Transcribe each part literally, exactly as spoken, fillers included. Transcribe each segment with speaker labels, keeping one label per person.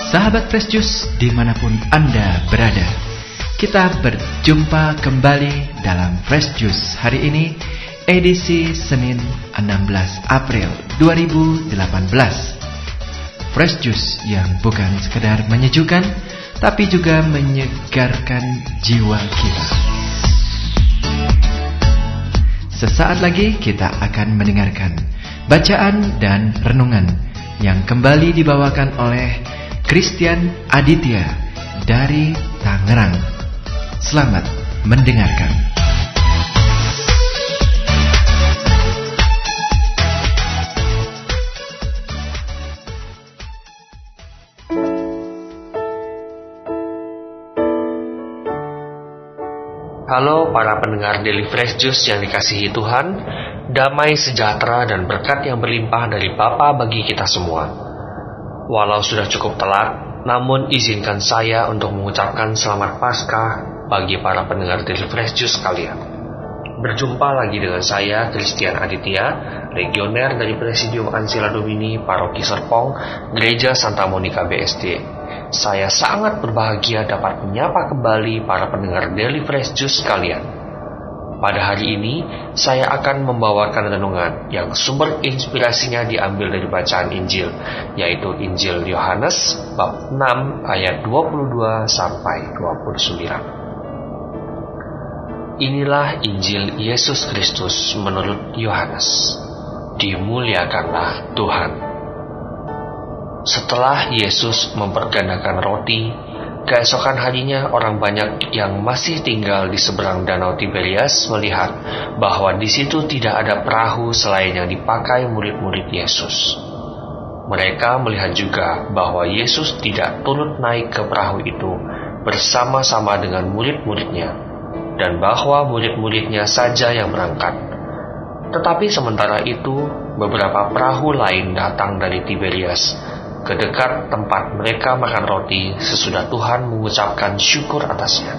Speaker 1: Sahabat Fresh Juice dimanapun Anda berada, kita berjumpa kembali dalam Fresh Juice hari ini, edisi Senin enam belas April dua ribu delapan belas. Fresh Juice yang bukan sekedar menyejukkan, tapi juga menyegarkan jiwa kita. Sesaat lagi kita akan mendengarkan bacaan dan renungan yang kembali dibawakan oleh Christian Aditya dari Tangerang. Selamat mendengarkan.
Speaker 2: Halo para pendengar Daily Fresh Juice yang dikasihi Tuhan, damai sejahtera dan berkat yang berlimpah dari Bapa bagi kita semua. Walau sudah cukup telat, namun izinkan saya untuk mengucapkan selamat Paskah bagi para pendengar Daily Fresh Juice sekalian. Berjumpa lagi dengan saya, Christian Aditya, legioner dari Presidium Ansila Domini, Paroki Serpong, Gereja Santa Monica B S D. Saya sangat berbahagia dapat menyapa kembali para pendengar Daily Fresh Juice sekalian. Pada hari ini, saya akan membawakan renungan yang sumber inspirasinya diambil dari bacaan Injil, yaitu Injil Yohanes bab enam ayat dua puluh dua sampai dua puluh sembilan. Inilah Injil Yesus Kristus menurut Yohanes. Dimuliakanlah Tuhan. Setelah Yesus mempergandakan roti, keesokan harinya orang banyak yang masih tinggal di seberang danau Tiberias melihat bahwa di situ tidak ada perahu selain yang dipakai murid-murid Yesus. Mereka melihat juga bahwa Yesus tidak turut naik ke perahu itu bersama-sama dengan murid-muridnya, dan bahwa murid-muridnya saja yang berangkat. Tetapi sementara itu, beberapa perahu lain datang dari Tiberias ke dekat tempat mereka makan roti sesudah Tuhan mengucapkan syukur atasnya.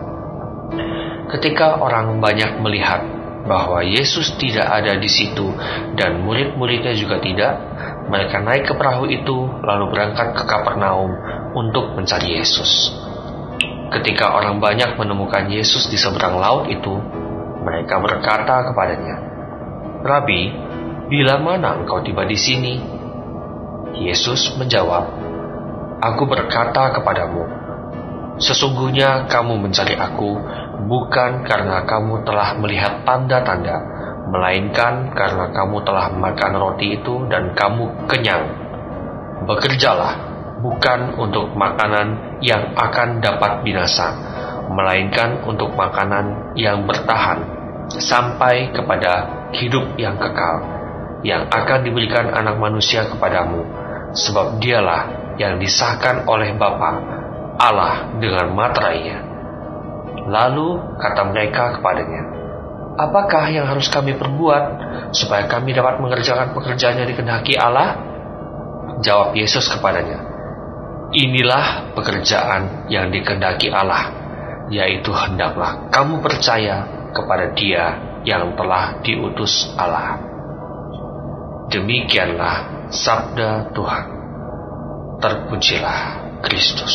Speaker 2: Ketika orang banyak melihat bahwa Yesus tidak ada di situ dan murid-muridnya juga tidak, mereka naik ke perahu itu lalu berangkat ke Kapernaum untuk mencari Yesus. Ketika orang banyak menemukan Yesus di seberang laut itu, mereka berkata kepadanya, "Rabi, bila mana engkau tiba di sini?" Yesus menjawab, "Aku berkata kepadamu, sesungguhnya kamu mencari aku bukan karena kamu telah melihat tanda-tanda, melainkan karena kamu telah makan roti itu dan kamu kenyang. Bekerjalah, bukan untuk makanan yang akan dapat binasa, melainkan untuk makanan yang bertahan sampai kepada hidup yang kekal, yang akan diberikan Anak Manusia kepadamu. Sebab dialah yang disahkan oleh Bapa Allah dengan materainya." Lalu kata mereka kepadanya, "Apakah yang harus kami perbuat supaya kami dapat mengerjakan pekerjaan yang dikehendaki Allah?" Jawab Yesus kepadanya, "Inilah pekerjaan yang dikehendaki Allah, yaitu hendaklah kamu percaya kepada Dia yang telah diutus Allah." Demikianlah sabda Tuhan. Terpujilah Kristus.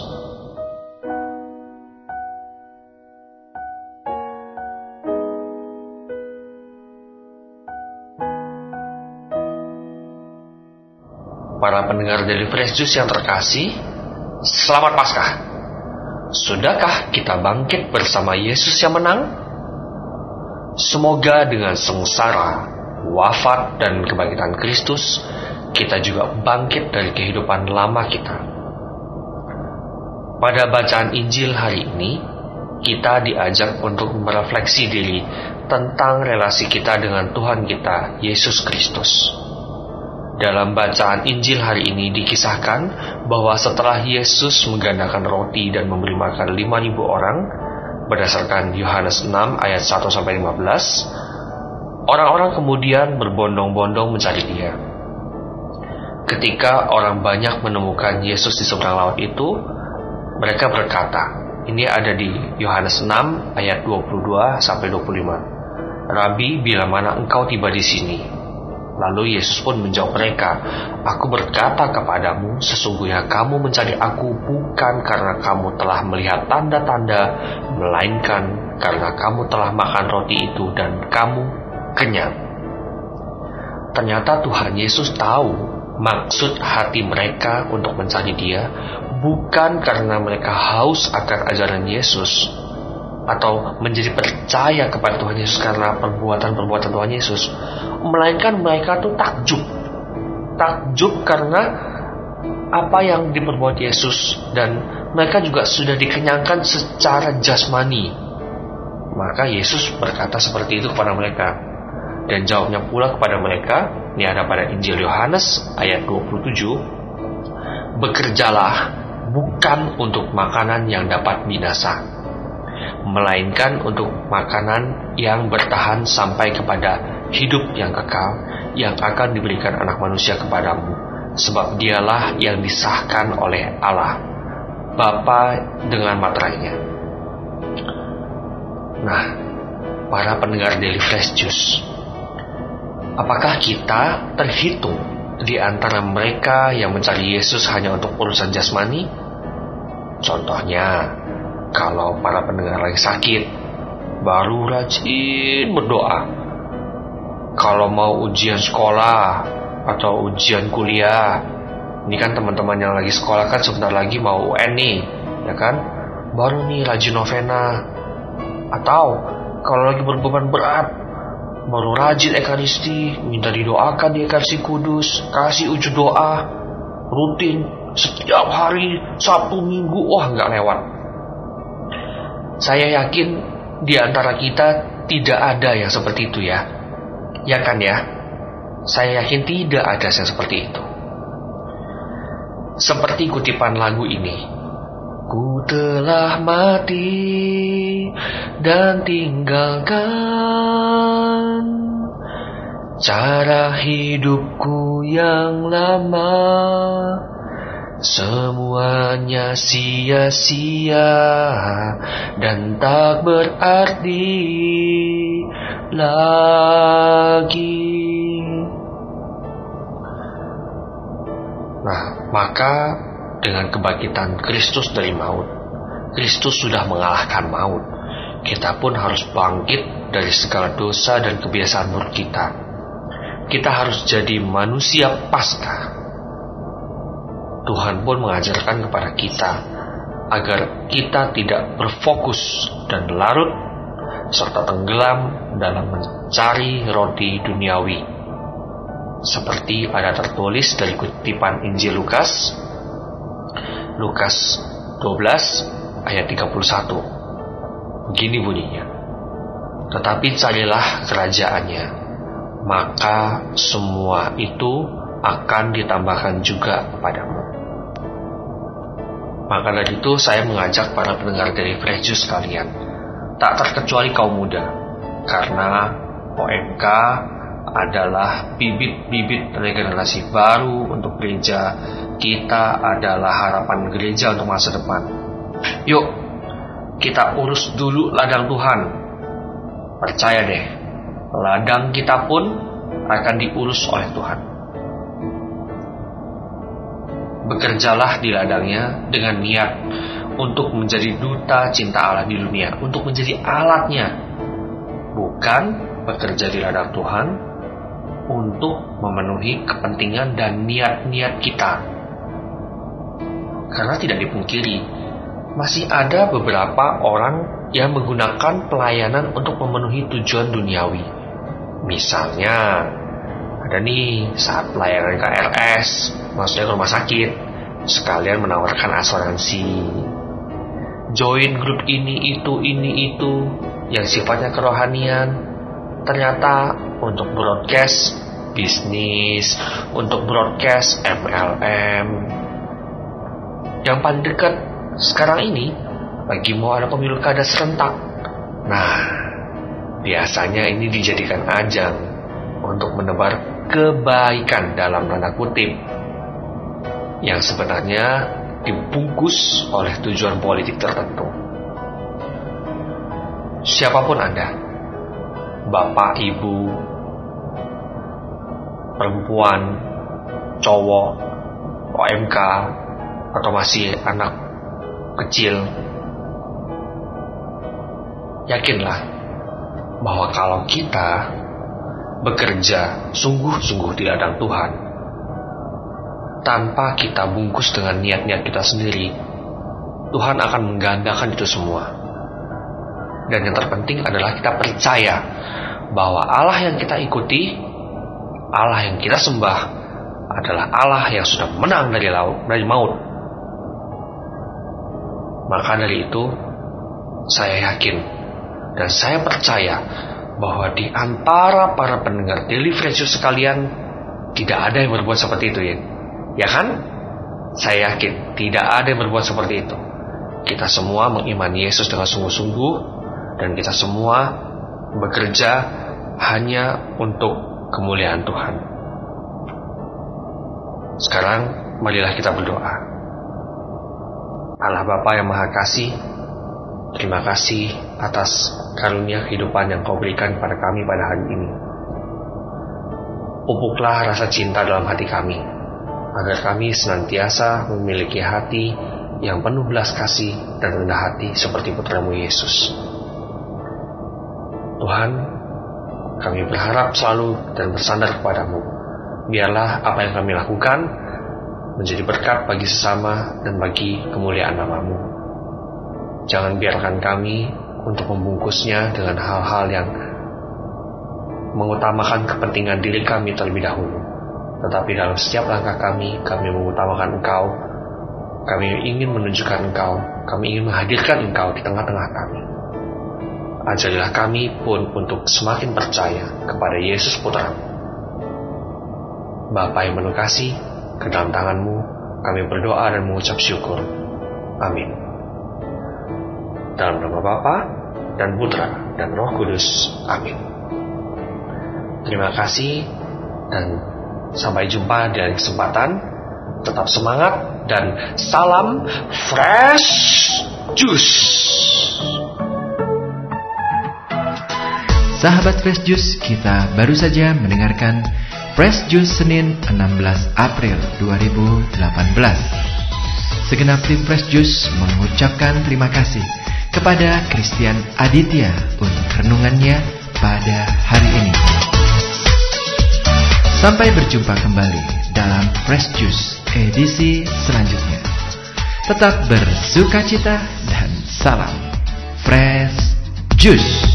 Speaker 2: Para pendengar Daily Fresh Juice yang terkasih, selamat Paskah. Sudahkah kita bangkit bersama Yesus yang menang? Semoga dengan sengsara, wafat dan kebangkitan Kristus, kita juga bangkit dari kehidupan lama kita. Pada bacaan Injil hari ini, kita diajak untuk merefleksi diri tentang relasi kita dengan Tuhan kita, Yesus Kristus. Dalam bacaan Injil hari ini dikisahkan bahwa setelah Yesus menggandakan roti dan memberi makan lima ribu orang, berdasarkan Yohanes enam ayat satu sampai lima belas, orang-orang kemudian berbondong-bondong mencari Dia. Ketika orang banyak menemukan Yesus di seberang laut itu, mereka berkata, ini ada di Yohanes enam ayat dua puluh dua sampai dua puluh lima. "Rabi, bila mana engkau tiba di sini?" Lalu Yesus pun menjawab mereka, "Aku berkata kepadamu, sesungguhnya kamu mencari aku bukan karena kamu telah melihat tanda-tanda, melainkan karena kamu telah makan roti itu dan kamu kenyang." Ternyata Tuhan Yesus tahu maksud hati mereka untuk mencari Dia, bukan karena mereka haus akan ajaran Yesus atau menjadi percaya kepada Tuhan Yesus karena perbuatan-perbuatan Tuhan Yesus, melainkan mereka tuh takjub takjub karena apa yang diperbuat Yesus, dan mereka juga sudah dikenyangkan secara jasmani. Maka Yesus berkata seperti itu kepada mereka, dan jawabnya pula kepada mereka, ini ada pada Injil Yohanes ayat dua puluh tujuh, "Bekerjalah bukan untuk makanan yang dapat binasa, melainkan untuk makanan yang bertahan sampai kepada hidup yang kekal, yang akan diberikan Anak Manusia kepadamu, sebab Dialah yang disahkan oleh Allah Bapa dengan materainya." Nah, para pendengar Daily Fresh Juice, apakah kita terhitung di antara mereka yang mencari Yesus hanya untuk urusan jasmani? Contohnya, kalau para pendengar lagi sakit, baru rajin berdoa. Kalau mau ujian sekolah atau ujian kuliah, ini kan teman-teman yang lagi sekolah kan sebentar lagi mau U N nih, ya kan? Baru nih rajin novena. Atau kalau lagi berbeban berat, baru rajin ekaristi, minta didoakan di ekaristi kudus, kasih ujud doa rutin setiap hari, Sabtu Minggu, wah nggak lewat. Saya yakin di antara kita tidak ada yang seperti itu ya. Ya kan ya? Saya yakin tidak ada yang seperti itu. Seperti kutipan lagu ini, "Ku telah mati dan tinggalkan cara hidupku yang lama, semuanya sia-sia dan tak berarti lagi." Nah, maka dengan kebangkitan Kristus dari maut, Kristus sudah mengalahkan maut. Kita pun harus bangkit dari segala dosa dan kebiasaan buruk kita. Kita harus jadi manusia Paskah. Tuhan pun mengajarkan kepada kita agar kita tidak berfokus dan larut serta tenggelam dalam mencari roti duniawi, seperti ada tertulis dari kutipan Injil Lukas Lukas dua belas ayat tiga puluh satu. Begini bunyinya, "Tetapi carilah kerajaannya, maka semua itu akan ditambahkan juga kepadamu." Maka dari itu saya mengajak para pendengar dari Fresh Juice sekalian, tak terkecuali kaum muda, karena O M K adalah bibit-bibit regenerasi baru untuk gereja. Kita adalah harapan gereja untuk masa depan. Yuk, kita urus dulu ladang Tuhan. Percaya deh, ladang kita pun akan diurus oleh Tuhan. Bekerjalah di ladangnya dengan niat untuk menjadi duta cinta Allah di dunia, untuk menjadi alatnya, bukan bekerja di ladang Tuhan untuk memenuhi kepentingan dan niat-niat kita. Karena tidak dipungkiri, masih ada beberapa orang yang menggunakan pelayanan untuk memenuhi tujuan duniawi. Misalnya, ada nih saat pelayanan K R S, maksudnya ke rumah sakit, sekalian menawarkan asuransi. Join grup ini, itu, ini, itu, yang sifatnya kerohanian, ternyata untuk broadcast bisnis, untuk broadcast M L M. Yang paling dekat sekarang ini lagi mau ada pemilu kada serentak. Nah, biasanya ini dijadikan ajang untuk menebar kebaikan dalam tanda kutip, yang sebenarnya dibungkus oleh tujuan politik tertentu. Siapapun Anda, Bapak, Ibu, perempuan, cowok, O M K, atau masih anak kecil, yakinlah bahwa kalau kita bekerja sungguh-sungguh di ladang Tuhan, tanpa kita bungkus dengan niat-niat kita sendiri, Tuhan akan menggandakan itu semua. Dan yang terpenting adalah kita percaya bahwa Allah yang kita ikuti, Allah yang kita sembah, adalah Allah yang sudah menang dari laut, dari maut. Maka dari itu, saya yakin dan saya percaya bahwa di antara para pendengar Daily Fresh Juice sekalian, tidak ada yang berbuat seperti itu, ya. Ya kan? Saya yakin tidak ada yang berbuat seperti itu. Kita semua mengimani Yesus dengan sungguh-sungguh, dan kita semua bekerja hanya untuk kemuliaan Tuhan. Sekarang marilah kita berdoa. Allah Bapa yang Maha Kasih, terima kasih atas karunia kehidupan yang Kau berikan kepada kami pada hari ini. Pupuklah rasa cinta dalam hati kami, agar kami senantiasa memiliki hati yang penuh belas kasih dan rendah hati seperti putra-Mu Yesus. Tuhan, kami berharap selalu dan bersandar kepada-Mu. Biarlah apa yang kami lakukan menjadi berkat bagi sesama dan bagi kemuliaan nama-Mu. Jangan biarkan kami untuk membungkusnya dengan hal-hal yang mengutamakan kepentingan diri kami terlebih dahulu. Tetapi dalam setiap langkah kami, kami mengutamakan Engkau. Kami ingin menunjukkan Engkau. Kami ingin menghadirkan Engkau di tengah-tengah kami. Ajarilah kami pun untuk semakin percaya kepada Yesus Putra-Mu. Bapa yang penuh kasih, ke dalam tangan-Mu kami berdoa dan mengucap syukur. Amin. Dalam nama Bapa dan Putra dan Roh Kudus. Amin. Terima kasih dan sampai jumpa di lain kesempatan. Tetap semangat dan salam Fresh Juice.
Speaker 1: Sahabat Fresh Juice, kita baru saja mendengarkan Fresh Juice Senin enam belas April dua ribu delapan belas. Segenap tim Fresh Juice mengucapkan terima kasih kepada Christian Aditya untuk renungannya pada hari ini. Sampai berjumpa kembali dalam Fresh Juice edisi selanjutnya. Tetap bersukacita dan salam Fresh Juice.